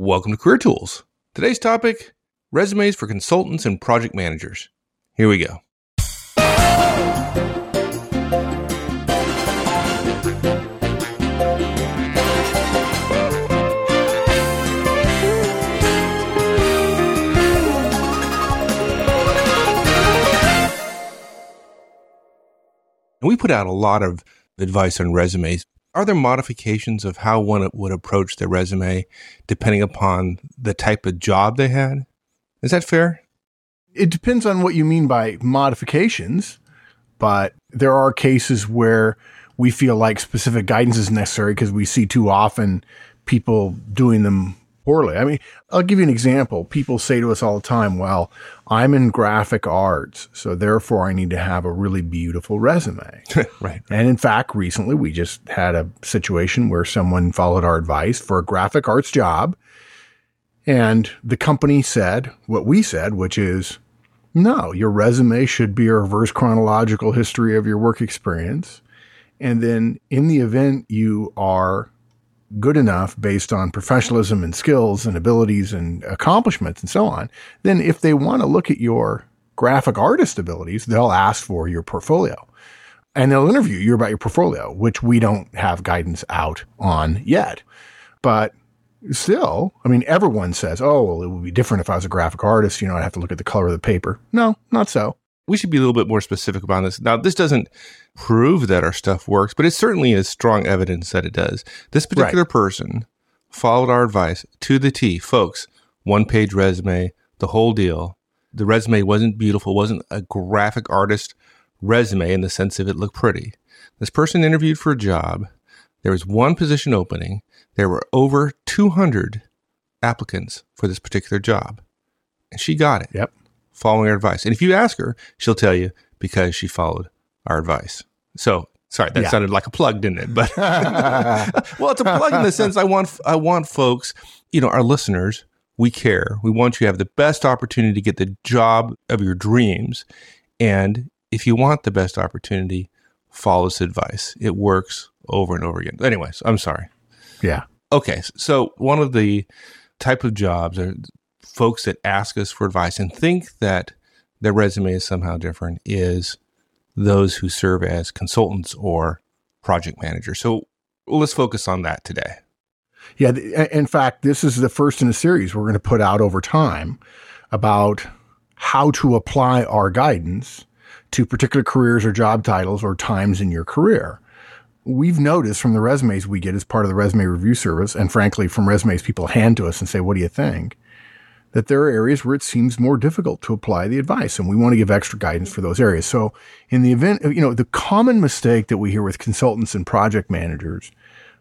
Welcome to Career Tools. Today's topic, resumes for consultants and project managers. Here we go. We put out a lot of advice on resumes. Are there modifications of how one would approach their resume depending upon the type of job they had? Is that fair? It depends on what you mean by modifications, but there are cases where we feel like specific guidance is necessary because we see too often people doing them poorly. I mean, I'll give you an example. People say to us all the time, well, I'm in graphic arts, so therefore I need to have a really beautiful resume. Right. And in fact, recently we just had a situation where someone followed our advice for a graphic arts job. And the company said what we said, which is, no, your resume should be a reverse chronological history of your work experience. And then in the event you are good enough based on professionalism and skills and abilities and accomplishments and so on, then if they want to look at your graphic artist abilities, they'll ask for your portfolio. And they'll interview you about your portfolio, which we don't have guidance out on yet. But still, I mean, everyone says, oh, well, it would be different if I was a graphic artist. I'd have to look at the color of the paper. No, not so. We should be a little bit more specific about this. Now, this doesn't prove that our stuff works, but it certainly is strong evidence that it does. This particular person followed our advice to the T. Folks, one-page resume, the whole deal. The resume wasn't beautiful, wasn't a graphic artist resume in the sense of it looked pretty. This person interviewed for a job. There was one position opening. There were over 200 applicants for this particular job. And she got it. Yep. Following our advice. And if you ask her, she'll tell you because she followed our advice. So, sorry, that sounded like a plug, didn't it? But well, it's a plug in the sense I want folks, our listeners, we care. We want you to have the best opportunity to get the job of your dreams. And if you want the best opportunity, follow this advice. It works over and over again. Anyways, I'm sorry. Yeah. Okay. So one of the type of jobs are folks that ask us for advice and think that their resume is somehow different is those who serve as consultants or project managers. So let's focus on that today. Yeah. In fact, this is the first in a series we're going to put out over time about how to apply our guidance to particular careers or job titles or times in your career. We've noticed from the resumes we get as part of the resume review service, and frankly, from resumes people hand to us and say, what do you think? That there are areas where it seems more difficult to apply the advice, and we want to give extra guidance for those areas. So in the event, the common mistake that we hear with consultants and project managers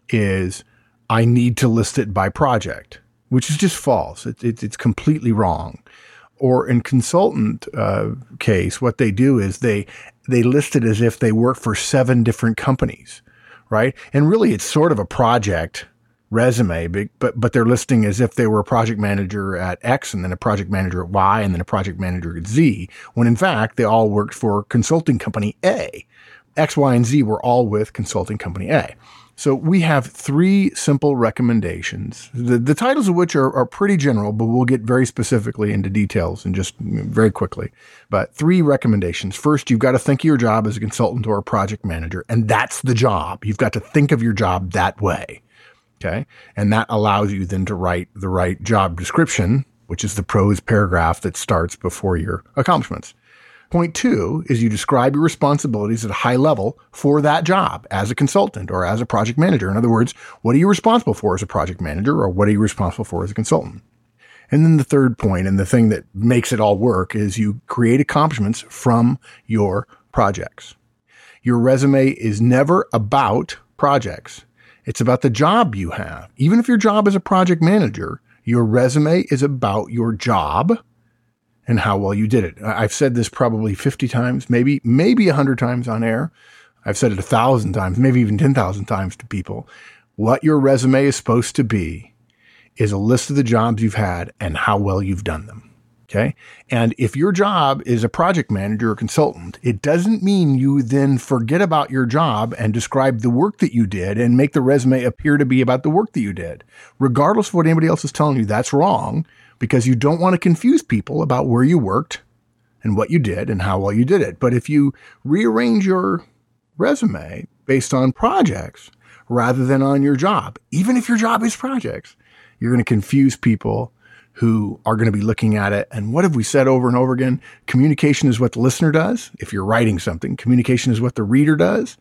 is, I need to list it by project, which is just false. It's completely wrong. Or in consultant case, what they do is they list it as if they work for 7 different companies, right? And really, it's sort of a project resume, but they're listing as if they were a project manager at X and then a project manager at Y and then a project manager at Z, when in fact, they all worked for consulting company A. X, Y, and Z were all with consulting company A. So we have 3 simple recommendations, the titles of which are pretty general, but we'll get very specifically into details and just very quickly. But 3 recommendations. First, you've got to think of your job as a consultant or a project manager, and that's the job. You've got to think of your job that way. Okay. And that allows you then to write the right job description, which is the prose paragraph that starts before your accomplishments. Point 2 is you describe your responsibilities at a high level for that job as a consultant or as a project manager. In other words, what are you responsible for as a project manager, or what are you responsible for as a consultant? And then the third point, and the thing that makes it all work, is you create accomplishments from your projects. Your resume is never about projects. It's about the job you have. Even if your job is a project manager, your resume is about your job and how well you did it. I've said this probably 50 times, maybe 100 times on air. I've said it 1,000 times, maybe even 10,000 times to people. What your resume is supposed to be is a list of the jobs you've had and how well you've done them. Okay. And if your job is a project manager or consultant, it doesn't mean you then forget about your job and describe the work that you did and make the resume appear to be about the work that you did. Regardless of what anybody else is telling you, that's wrong, because you don't want to confuse people about where you worked and what you did and how well you did it. But if you rearrange your resume based on projects rather than on your job, even if your job is projects, you're going to confuse people who are going to be looking at it. And what have we said over and over again? Communication is what the listener does. If you're writing something, communication is what the reader does.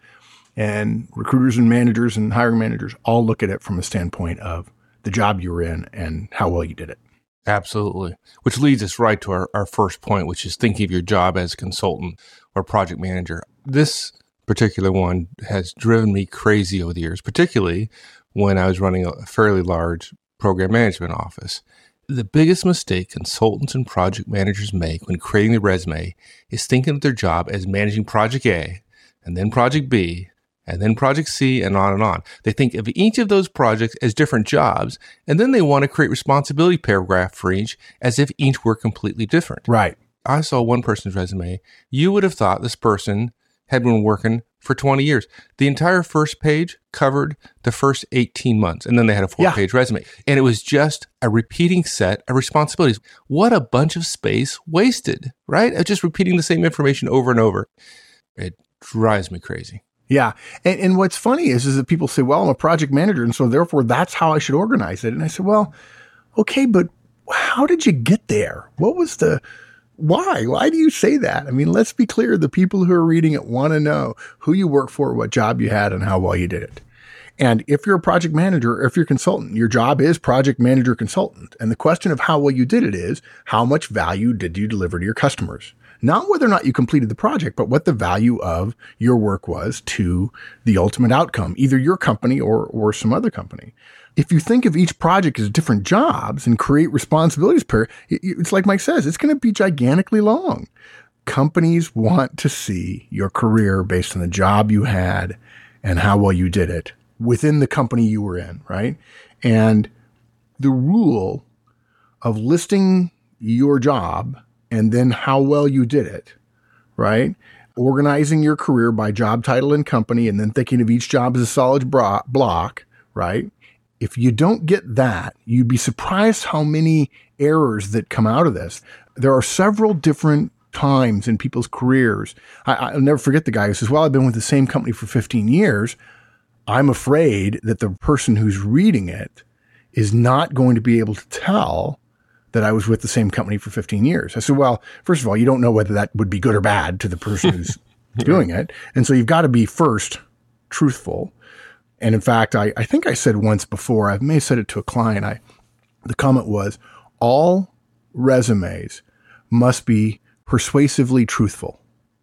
And recruiters and managers and hiring managers all look at it from the standpoint of the job you were in and how well you did it. Absolutely. Which leads us right to our first point, which is thinking of your job as a consultant or project manager. This particular one has driven me crazy over the years, particularly when I was running a fairly large program management office. The biggest mistake consultants and project managers make when creating the resume is thinking of their job as managing project A, and then project B, and then project C, and on and on. They think of each of those projects as different jobs, and then they want to create responsibility paragraph for each as if each were completely different. Right. I saw one person's resume. You would have thought this person had been working for 20 years. The entire first page covered the first 18 months, and then they had a 4-page resume. And it was just a repeating set of responsibilities. What a bunch of space wasted, right? Of just repeating the same information over and over. It drives me crazy. Yeah. And what's funny is that people say, well, I'm a project manager, and so therefore that's how I should organize it. And I said, well, okay, but how did you get there? What was why? Why do you say that? I mean, let's be clear. The people who are reading it want to know who you work for, what job you had, and how well you did it. And if you're a project manager, or if you're a consultant, your job is project manager consultant. And the question of how well you did it is, how much value did you deliver to your customers? Not whether or not you completed the project, but what the value of your work was to the ultimate outcome, either your company or some other company. If you think of each project as different jobs and create responsibilities it's like Mike says, it's going to be gigantically long. Companies want to see your career based on the job you had and how well you did it within the company you were in, right? And the rule of listing your job and then how well you did it, right? Organizing your career by job title and company and then thinking of each job as a solid block, right? If you don't get that, you'd be surprised how many errors that come out of this. There are several different times in people's careers. I'll never forget the guy who says, well, I've been with the same company for 15 years. I'm afraid that the person who's reading it is not going to be able to tell that I was with the same company for 15 years. I said, well, first of all, you don't know whether that would be good or bad to the person who's doing it. And so you've got to be first truthful. And in fact, I think I said once before, I may have said it to a client, the comment was, all resumes must be persuasively truthful.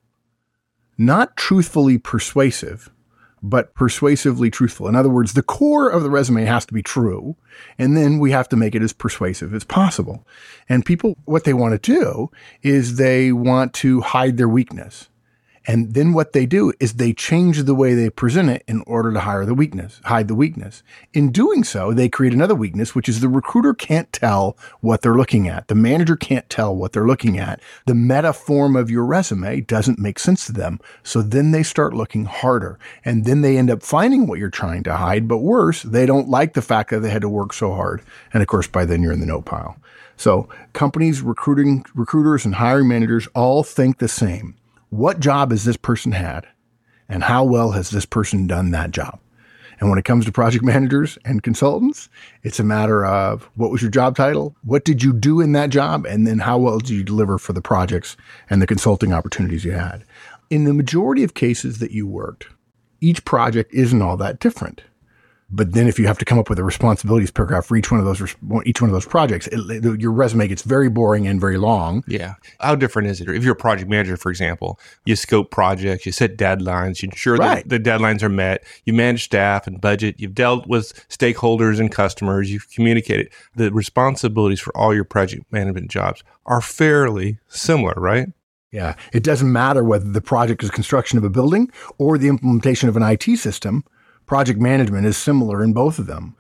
Not truthfully persuasive, but persuasively truthful. In other words, the core of the resume has to be true, and then we have to make it as persuasive as possible. And people, what they want to do is they want to hide their weakness. And then what they do is they change the way they present it in order to hide the weakness. In doing so, they create another weakness, which is the recruiter can't tell what they're looking at. The manager can't tell what they're looking at. The meta form of your resume doesn't make sense to them. So then they start looking harder, and then they end up finding what you're trying to hide. But worse, they don't like the fact that they had to work so hard. And of course, by then you're in the note pile. So companies, recruiters and hiring managers all think the same. What job has this person had, and how well has this person done that job? And when it comes to project managers and consultants, it's a matter of what was your job title? What did you do in that job? And then how well did you deliver for the projects and the consulting opportunities you had? In the majority of cases that you worked, each project isn't all that different. But then if you have to come up with a responsibilities paragraph for each one of those projects, your resume gets very boring and very long. Yeah. How different is it? If you're a project manager, for example, you scope projects, you set deadlines, you ensure that the deadlines are met, you manage staff and budget, you've dealt with stakeholders and customers, you've communicated. The responsibilities for all your project management jobs are fairly similar, right? Yeah. It doesn't matter whether the project is construction of a building or the implementation of an IT system. Project management is similar in both of them.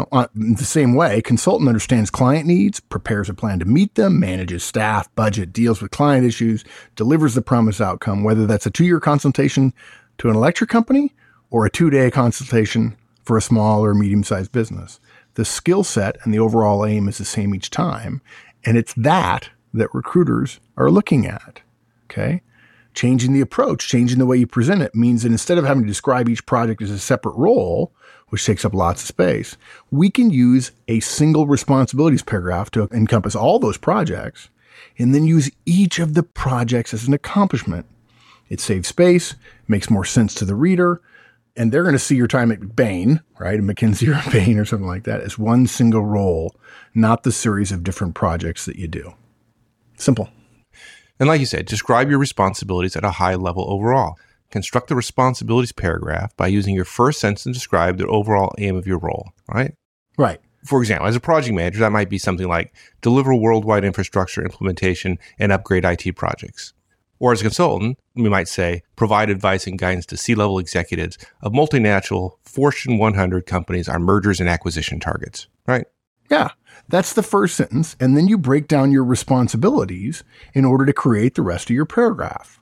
In the same way, consultant understands client needs, prepares a plan to meet them, manages staff, budget, deals with client issues, delivers the promised outcome, whether that's a 2-year consultation to an electric company or a 2-day consultation for a small or medium-sized business. The skill set and the overall aim is the same each time, and it's that recruiters are looking at, okay? Changing the approach, changing the way you present it means that instead of having to describe each project as a separate role, which takes up lots of space, we can use a single responsibilities paragraph to encompass all those projects and then use each of the projects as an accomplishment. It saves space, makes more sense to the reader, and they're going to see your time at Bain, right, at McKinsey or Bain or something like that, as one single role, not the series of different projects that you do. Simple. And like you said, describe your responsibilities at a high level overall. Construct the responsibilities paragraph by using your first sentence to describe the overall aim of your role, right? Right. For example, as a project manager, that might be something like deliver worldwide infrastructure implementation and upgrade IT projects. Or as a consultant, we might say provide advice and guidance to C-level executives of multinational Fortune 100 companies on mergers and acquisition targets, right? Yeah, that's the first sentence. And then you break down your responsibilities in order to create the rest of your paragraph.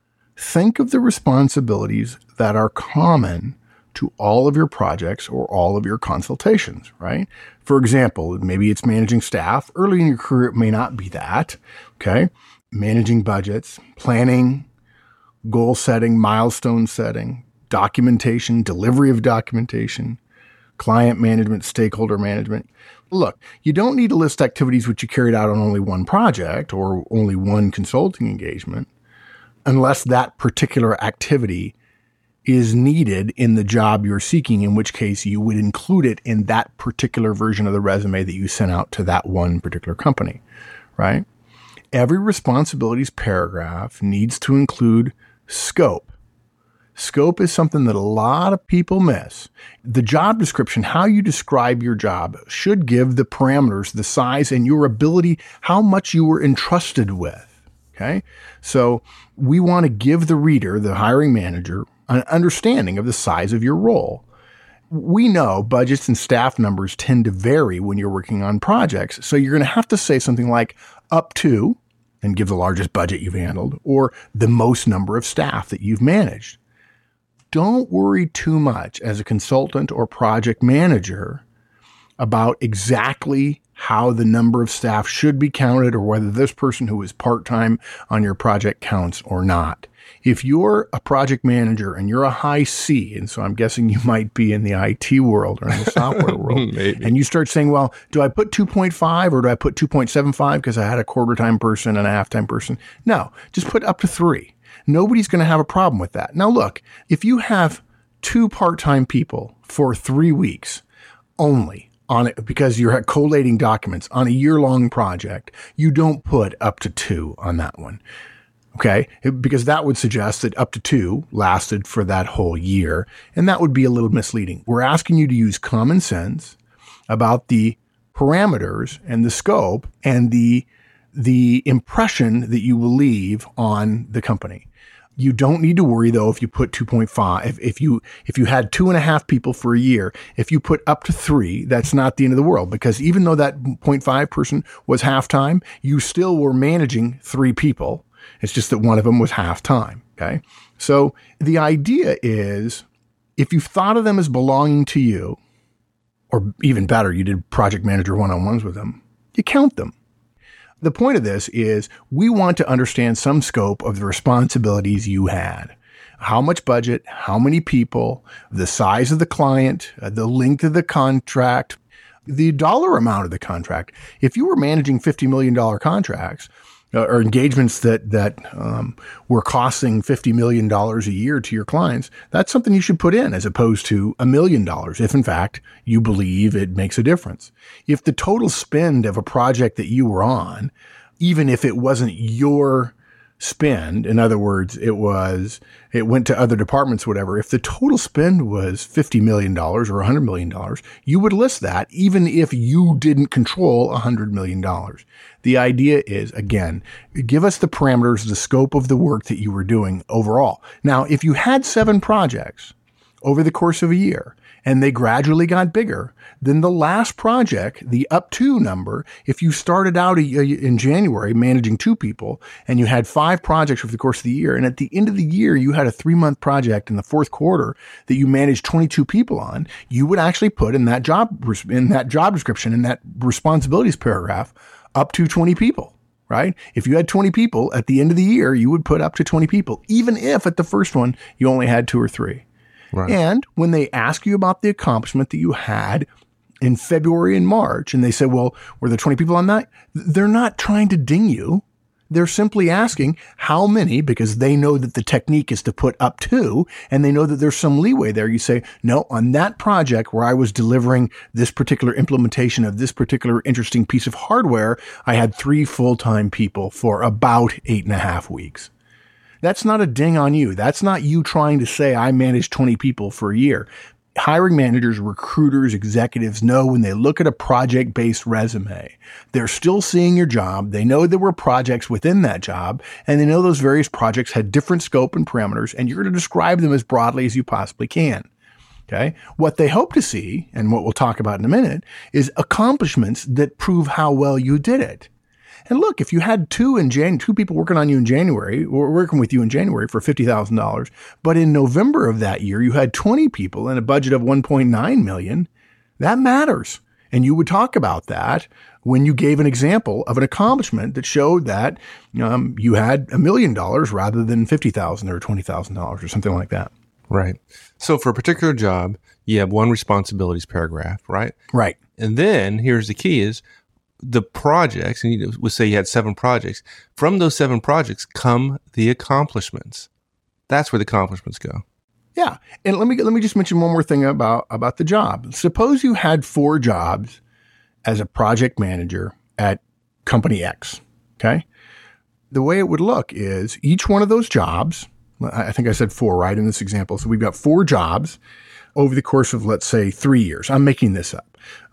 Think of the responsibilities that are common to all of your projects or all of your consultations, right? For example, maybe it's managing staff. Early in your career, it may not be that, okay? Managing budgets, planning, goal setting, milestone setting, documentation, delivery of documentation, client management, stakeholder management. Look, you don't need to list activities which you carried out on only one project or only one consulting engagement, unless that particular activity is needed in the job you're seeking, in which case you would include it in that particular version of the resume that you sent out to that one particular company, right? Every responsibilities paragraph needs to include scope. Scope is something that a lot of people miss. The job description, how you describe your job, should give the parameters, the size, and your ability, how much you were entrusted with. Okay, so we want to give the reader, the hiring manager, an understanding of the size of your role. We know budgets and staff numbers tend to vary when you're working on projects. So you're going to have to say something like up to, and give the largest budget you've handled, or the most number of staff that you've managed. Don't worry too much as a consultant or project manager about exactly how the number of staff should be counted or whether this person who is part-time on your project counts or not. If you're a project manager and you're a high C, and so I'm guessing you might be in the IT world or in the software world, and you start saying, well, do I put 2.5 or do I put 2.75 because I had a quarter-time person and a half-time person? No, just put up to 3. Nobody's going to have a problem with that. Now, look, if you have 2 part-time people for 3 weeks only, on it because you're collating documents on a year-long project, you don't put up to 2 on that one. Okay? Because that would suggest that up to 2 lasted for that whole year, and that would be a little misleading. We're asking you to use common sense about the parameters and the scope and the impression that you will leave on the company. You don't need to worry, though, if you put 2.5. If you had 2.5 people for a year, if you put up to 3, that's not the end of the world, because even though that 0.5 person was half-time, you still were managing 3 people. It's just that one of them was half-time, okay? So the idea is, if you've thought of them as belonging to you, or even better, you did project manager one-on-ones with them, you count them. The point of this is we want to understand some scope of the responsibilities you had. How much budget, how many people, the size of the client, the length of the contract, the dollar amount of the contract. If you were managing $50 million contracts or engagements that were costing $50 million a year to your clients, that's something you should put in as opposed to $1 million if, in fact, you believe it makes a difference. If the total spend of a project that you were on, even if it wasn't your spend, in other words, it went to other departments, whatever, if the total spend was $50 million or $100 million, you would list that even if you didn't control $100 million. The idea is, again, give us the parameters, the scope of the work that you were doing overall. Now, if you had 7 projects over the course of a year, and they gradually got bigger, then the last project, the up to number, if you started out in January managing 2 people and you had 5 projects over the course of the year, and at the end of the year you had a 3-month project in the fourth quarter that you managed 22 people on, you would actually put in that job description, in that responsibilities paragraph, up to 20 people. Right? If you had 20 people at the end of the year, you would put up to 20 people, even if at the first one you only had 2 or 3. Right. And when they ask you about the accomplishment that you had in February and March, and they say, well, were there 20 people on that? They're not trying to ding you. They're simply asking how many, because they know that the technique is to put up to, and they know that there's some leeway there. You say, no, on that project where I was delivering this particular implementation of this particular interesting piece of hardware, I had 3 full-time people for about 8.5 weeks. That's not a ding on you. That's not you trying to say I managed 20 people for a year. Hiring managers, recruiters, executives know when they look at a project-based resume, they're still seeing your job. They know there were projects within that job, and they know those various projects had different scope and parameters, and you're going to describe them as broadly as you possibly can. Okay. What they hope to see, and what we'll talk about in a minute, is accomplishments that prove how well you did it. And look, if you had 2 people working on you in January, or working with you in January for $50,000, but in November of that year, you had 20 people and a budget of $1.9 million, that matters. And you would talk about that when you gave an example of an accomplishment that showed that you had $1 million rather than $50,000 or $20,000 or something like that. Right. So for a particular job, you have one responsibilities paragraph, right? Right. And then here's the key is, the projects, and we'll say you had 7 projects. From those 7 projects come the accomplishments. That's where the accomplishments go. Yeah. And let me just mention one more thing about the job. Suppose you had 4 jobs as a project manager at company X. Okay. The way it would look is each one of those jobs, I think I said 4, right, in this example. So we've got 4 jobs over the course of, let's say, 3 years. I'm making this up.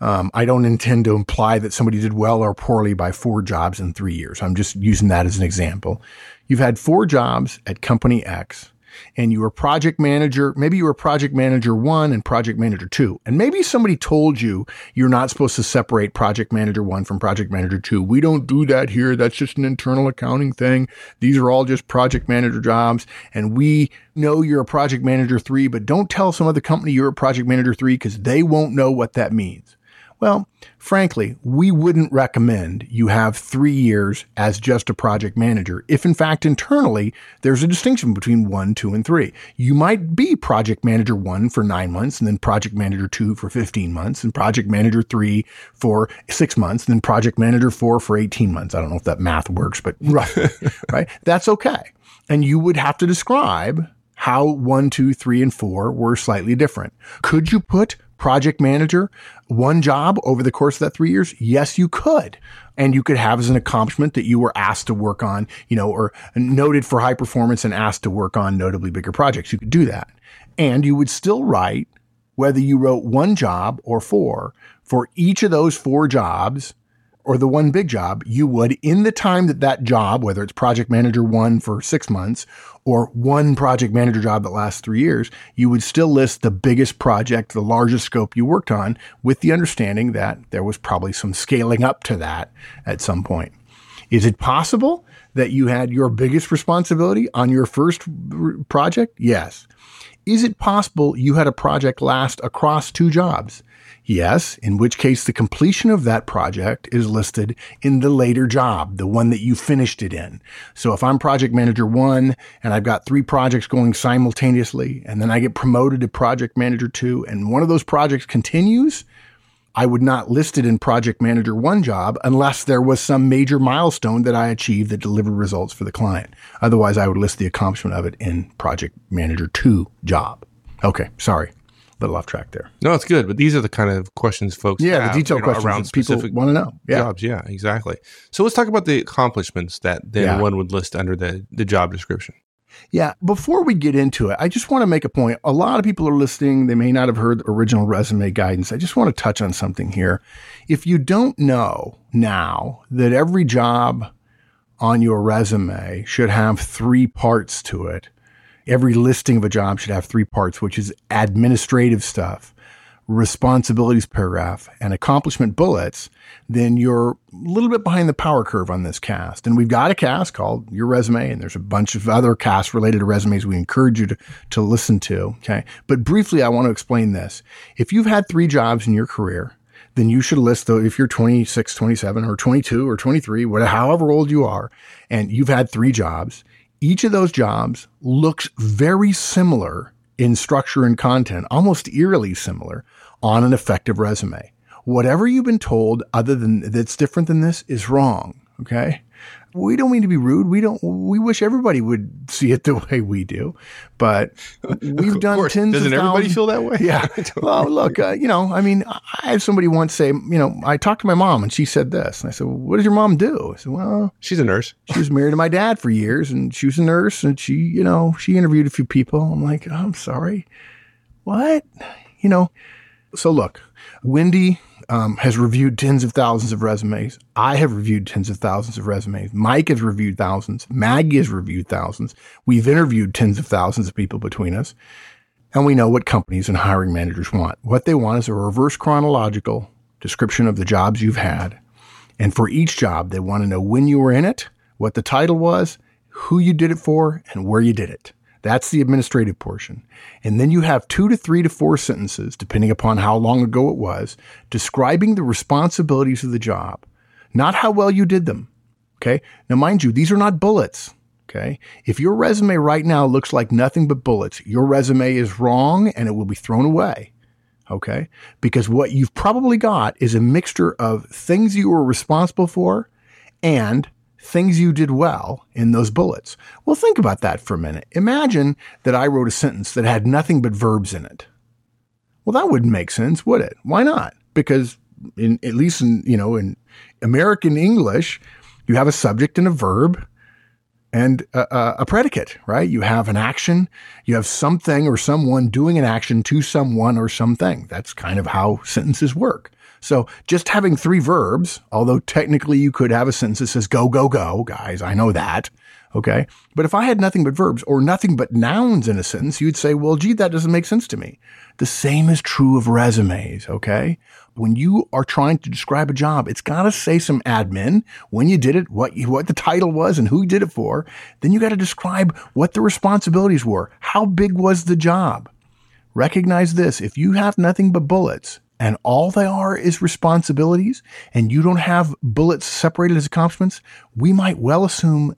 I don't intend to imply that somebody did well or poorly by 4 jobs in 3 years. I'm just using that as an example. You've had 4 jobs at company X, and you were project manager. Maybe you were project manager 1 and project manager 2. And maybe somebody told you you're not supposed to separate project manager 1 from project manager 2. We don't do that here. That's just an internal accounting thing. These are all just project manager jobs. And we know you're a project manager 3, but don't tell some other company you're a project manager 3 because they won't know what that means. Well, frankly, we wouldn't recommend you have 3 years as just a project manager if, in fact, internally, there's a distinction between 1, 2, and 3. You might be project manager 1 for 9 months, and then project manager 2 for 15 months, and project manager 3 for 6 months, and then project manager 4 for 18 months. I don't know if that math works, but roughly, right? That's okay. And you would have to describe how 1, 2, 3, and 4 were slightly different. Could you put project manager 1 job over the course of that 3 years? Yes, you could. And you could have as an accomplishment that you were asked to work on, or noted for high performance and asked to work on notably bigger projects. You could do that. And you would still write, whether you wrote 1 job or 4, for each of those 4 jobs or the 1 big job, you would, in the time that job, whether it's project manager 1 for 6 months or 1 project manager job that lasts 3 years, you would still list the biggest project, the largest scope you worked on, with the understanding that there was probably some scaling up to that at some point. Is it possible that you had your biggest responsibility on your first project? Yes. Is it possible you had a project last across 2 jobs? Yes, in which case the completion of that project is listed in the later job, the one that you finished it in. So if I'm project manager 1 and I've got 3 projects going simultaneously, and then I get promoted to project manager 2, and one of those projects continues, I would not list it in project manager 1 job unless there was some major milestone that I achieved that delivered results for the client. Otherwise, I would list the accomplishment of it in project manager 2 job. Okay, sorry. Little off track there. No, it's good. But these are the kind of questions folks have, the detailed questions around specific want to know. Jobs. Yeah, exactly. So let's talk about the accomplishments that then one would list under the job description. Yeah. Before we get into it, I just want to make a point. A lot of people are listening. They may not have heard the original resume guidance. I just want to touch on something here. If you don't know now that every job on your resume should have 3 parts to it, Every listing of a job should have 3 parts, which is administrative stuff, responsibilities paragraph, and accomplishment bullets. Then you're a little bit behind the power curve on this cast. And we've got a cast called Your Resume, and there's a bunch of other casts related to resumes we encourage you to listen to. Okay. But briefly, I want to explain this. If you've had 3 jobs in your career, then you should list those. If you're 26, 27, or 22, or 23, whatever, however old you are, and you've had 3 jobs, each of those jobs looks very similar in structure and content, almost eerily similar on an effective resume. Whatever you've been told other than that's different than this is wrong. Okay. We don't mean to be rude. We wish everybody would see it the way we do, but we've done tens of thousands. Doesn't everybody feel that way? Yeah. Well, look, I had somebody once say, I talked to my mom and she said this. And I said, well, what does your mom do? I said, well, she's a nurse. She was married to my dad for years and she was a nurse and she interviewed a few people. I'm like, oh, I'm sorry. What? So look, Wendy has reviewed tens of thousands of resumes. I have reviewed tens of thousands of resumes. Mike has reviewed thousands. Maggie has reviewed thousands. We've interviewed tens of thousands of people between us. And we know what companies and hiring managers want. What they want is a reverse chronological description of the jobs you've had. And for each job, they want to know when you were in it, what the title was, who you did it for, and where you did it. That's the administrative portion. And then you have 2 to 3 to 4 sentences, depending upon how long ago it was, describing the responsibilities of the job, not how well you did them. Okay. Now, mind you, these are not bullets. Okay. If your resume right now looks like nothing but bullets, your resume is wrong and it will be thrown away. Okay. Because what you've probably got is a mixture of things you were responsible for and things you did well in those bullets. Well, think about that for a minute. Imagine that I wrote a sentence that had nothing but verbs in it. Well, that wouldn't make sense, would it? Why not? Because at least in American English, you have a subject and a verb and a predicate, right? You have an action, you have something or someone doing an action to someone or something. That's kind of how sentences work. So just having 3 verbs, although technically you could have a sentence that says go, go, go, guys, I know that. Okay. But if I had nothing but verbs or nothing but nouns in a sentence, you'd say, well, gee, that doesn't make sense to me. The same is true of resumes. Okay. When you are trying to describe a job, it's got to say some admin, when you did it, what the title was and who you did it for. Then you got to describe what the responsibilities were. How big was the job? Recognize this. If you have nothing but bullets, and all they are is responsibilities, and you don't have bullets separated as accomplishments, we might well assume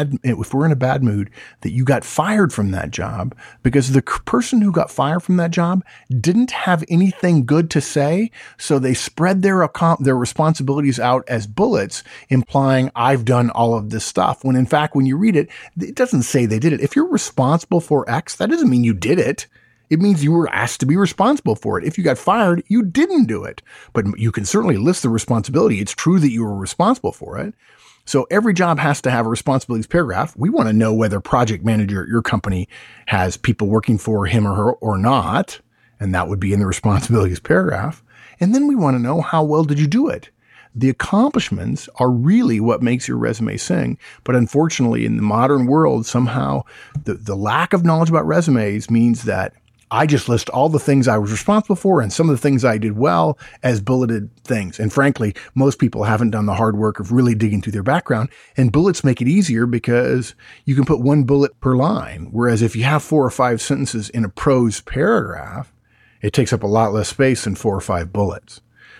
if we're in a bad mood, that you got fired from that job because the person who got fired from that job didn't have anything good to say. So they spread their responsibilities out as bullets, implying I've done all of this stuff. When in fact, when you read it, it doesn't say they did it. If you're responsible for X, that doesn't mean you did it. It means you were asked to be responsible for it. If you got fired, you didn't do it. But you can certainly list the responsibility. It's true that you were responsible for it. So every job has to have a responsibilities paragraph. We want to know whether project manager at your company has people working for him or her or not. And that would be in the responsibilities paragraph. And then we want to know how well did you do it? The accomplishments are really what makes your resume sing. But unfortunately, in the modern world, somehow the lack of knowledge about resumes means that I just list all the things I was responsible for and some of the things I did well as bulleted things. And frankly, most people haven't done the hard work of really digging through their background. And bullets make it easier because you can put 1 bullet per line. Whereas if you have 4 or 5 sentences in a prose paragraph, it takes up a lot less space than 4 or 5 bullets.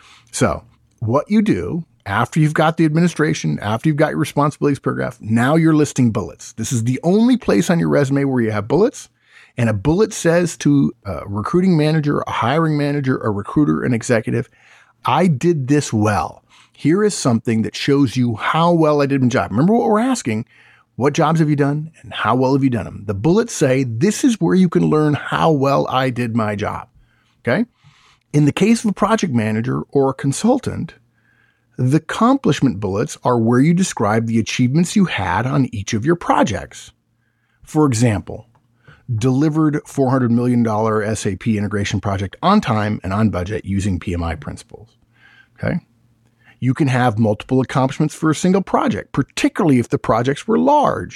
So what you do after you've got the administration, after you've got your responsibilities paragraph, now you're listing bullets. This is the only place on your resume where you have bullets. And a bullet says to a recruiting manager, a hiring manager, a recruiter, an executive, I did this well. Here is something that shows you how well I did my job. Remember what we're asking? What jobs have you done and how well have you done them? The bullets say, this is where you can learn how well I did my job. Okay. In the case of a project manager or a consultant, the accomplishment bullets are where you describe the achievements you had on each of your projects. For example, delivered $400 million SAP integration project on time and on budget using PMI principles. Okay. You can have multiple accomplishments for a single project, particularly if the projects were large.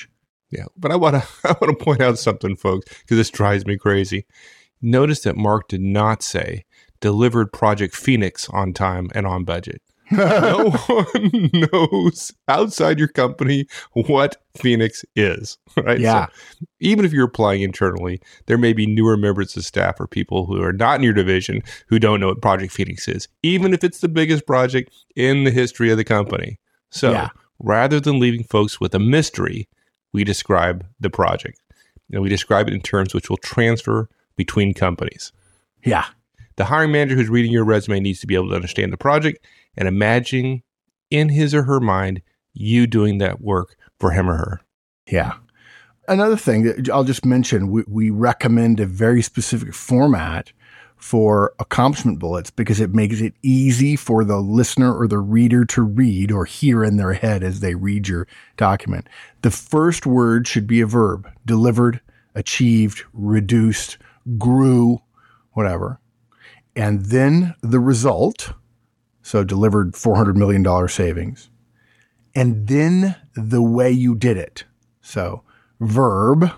Yeah, but I want to point out something, folks, because this drives me crazy. Notice that Mark did not say delivered Project Phoenix on time and on budget. No one knows outside your company what Phoenix is, right? Yeah. So even if you're applying internally, there may be newer members of staff or people who are not in your division who don't know what Project Phoenix is, even if it's the biggest project in the history of the company. So rather than leaving folks with a mystery, we describe the project. We describe it in terms which will transfer between companies. Yeah. The hiring manager who's reading your resume needs to be able to understand the project and imagine in his or her mind you doing that work for him or her. Yeah. Another thing that I'll just mention, we recommend a very specific format for accomplishment bullets because it makes it easy for the listener or the reader to read or hear in their head as they read your document. The first word should be a verb: delivered, achieved, reduced, grew, whatever. And then the result, so delivered $400 million savings. And then the way you did it. So verb,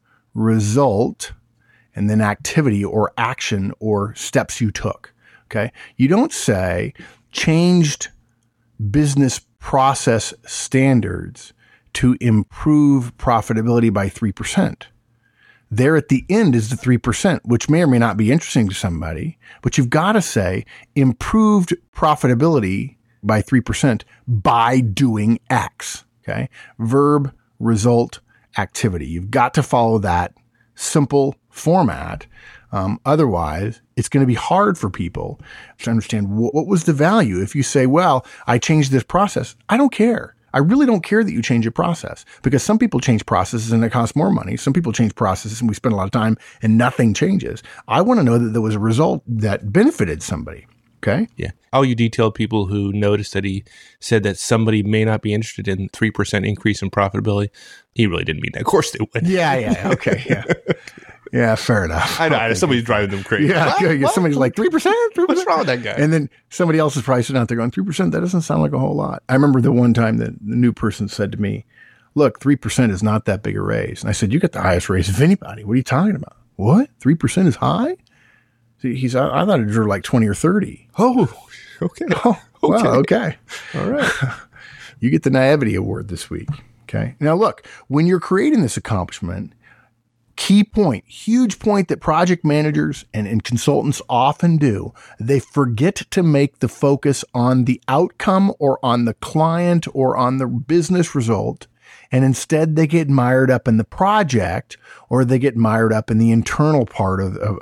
result, and then activity or action or steps you took. Okay. You don't say changed business process standards to improve profitability by 3%. There at the end is the 3%, which may or may not be interesting to somebody, but you've got to say improved profitability by 3% by doing X. Okay. Verb, result, activity. You've got to follow that simple format. Otherwise, it's going to be hard for people to understand what was the value. If you say, well, I changed this process, I don't care. I really don't care that you change your process because some people change processes and it costs more money. Some people change processes and we spend a lot of time and nothing changes. I want to know that there was a result that benefited somebody. Okay. Yeah. Oh, you detailed people who noticed that he said that somebody may not be interested in 3% increase in profitability. He really didn't mean that. Of course they would. Yeah. Okay. Yeah. Yeah, fair enough. I know. Somebody's driving them crazy. Yeah, somebody's like 3%? What's wrong with that guy? And then somebody else is probably sitting out there going, 3%? That doesn't sound like a whole lot. I remember the one time that the new person said to me, look, 3% is not that big a raise. And I said, you get the highest raise of anybody. What are you talking about? What? 3% is high? I thought it drew like 20 or 30. Oh, okay. Oh, wow, okay. All right. You get the naivety award this week. Okay. Now look, when you're creating this accomplishment, key point, huge point that project managers and consultants often do, they forget to make the focus on the outcome or on the client or on the business result. And instead they get mired up in the project or they get mired up in the internal part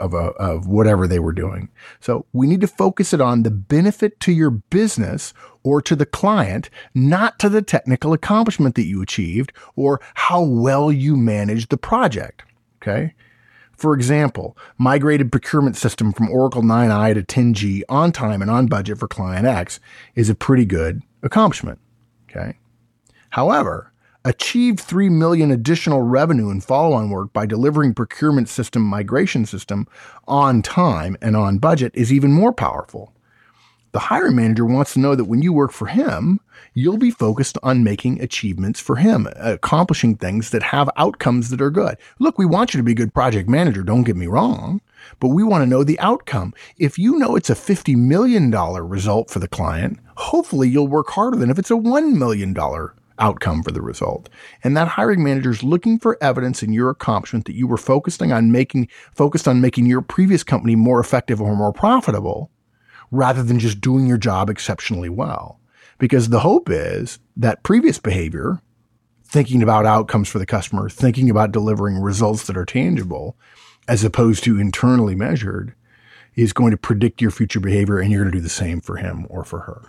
of whatever they were doing. So we need to focus it on the benefit to your business or to the client, not to the technical accomplishment that you achieved or how well you managed the project. Okay. For example, migrated procurement system from Oracle 9i to 10G on time and on budget for client X is a pretty good accomplishment. Okay. However, achieved $3 million additional revenue and follow-on work by delivering procurement system migration system on time and on budget is even more powerful. The hiring manager wants to know that when you work for him, you'll be focused on making achievements for him, accomplishing things that have outcomes that are good. Look, we want you to be a good project manager, don't get me wrong, but we want to know the outcome. If you know it's a $50 million result for the client, hopefully you'll work harder than if it's a $1 million outcome for the result. And that hiring manager is looking for evidence in your accomplishment that you were focused on making your previous company more effective or more profitable, rather than just doing your job exceptionally well. Because the hope is that previous behavior, thinking about outcomes for the customer, thinking about delivering results that are tangible, as opposed to internally measured, is going to predict your future behavior, and you're going to do the same for him or for her.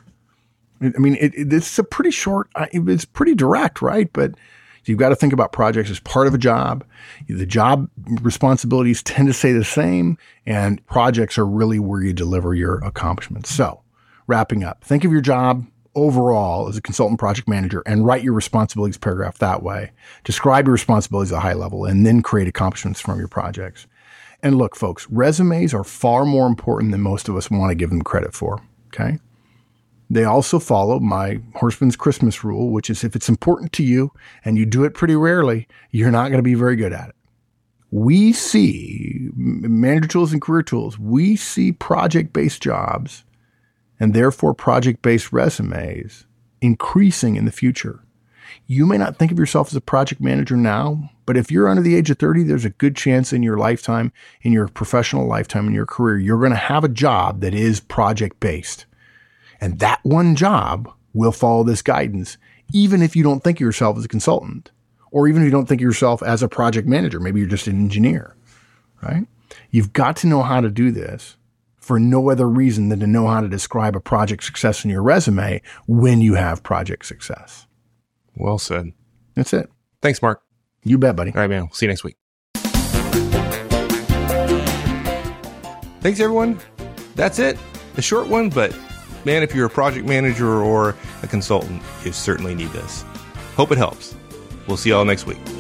I mean, it's a pretty short, it's pretty direct, right? But you've got to think about projects as part of a job. The job responsibilities tend to stay the same, and projects are really where you deliver your accomplishments. So, wrapping up, think of your job overall as a consultant project manager and write your responsibilities paragraph that way. Describe your responsibilities at a high level and then create accomplishments from your projects. And look, folks, resumes are far more important than most of us want to give them credit for, okay? They also follow my Horseman's Christmas rule, which is if it's important to you and you do it pretty rarely, you're not going to be very good at it. We see manager tools and career tools. We see project-based jobs and therefore project-based resumes increasing in the future. You may not think of yourself as a project manager now, but if you're under the age of 30, there's a good chance in your lifetime, in your professional lifetime, in your career, you're going to have a job that is project-based. And that one job will follow this guidance, even if you don't think of yourself as a consultant, or even if you don't think of yourself as a project manager. Maybe you're just an engineer, right? You've got to know how to do this for no other reason than to know how to describe a project success in your resume when you have project success. Well said. That's it. Thanks, Mark. You bet, buddy. All right, man. We'll see you next week. Thanks, everyone. That's it. A short one, but man, if you're a project manager or a consultant, you certainly need this. Hope it helps. We'll see you all next week.